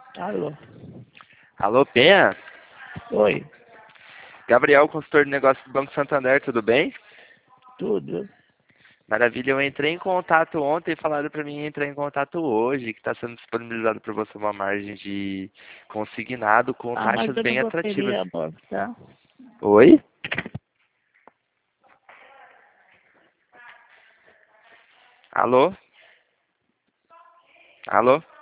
Alô? Alô, Penha? Oi, Gabriel, consultor de negócios do Banco Santander, tudo bem? tudo? Maravilha, eu entrei em contato ontem e falaram para mim entrar em contato hoje, que está sendo disponibilizado para você uma margem de consignado com Ah, mas taxas eu não bem vou querer atrativas. abortar. Oi? Alô? Alô?